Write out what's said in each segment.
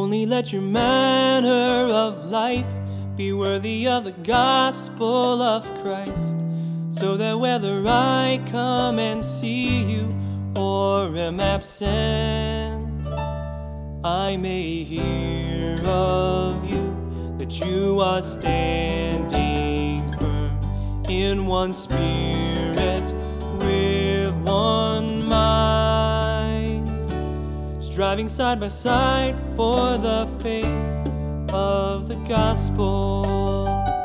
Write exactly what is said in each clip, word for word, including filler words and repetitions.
Only let your manner of life be worthy of the gospel of Christ, so that whether I come and see you or am absent, I may hear of you that you are standing firm in one spirit with one mind, striving side by side for the faith of the gospel.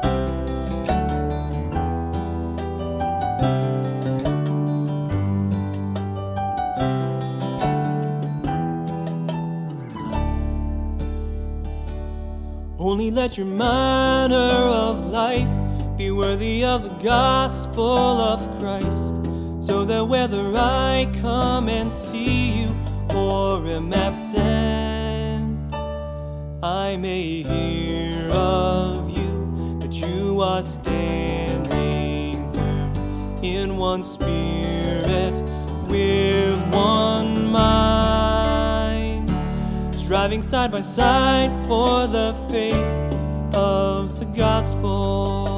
Only let your manner of life be worthy of the gospel of Christ, so that whether I come and see you or am absent, I may hear of you that you are standing firm in one spirit with one mind, striving side by side for the faith of the gospel.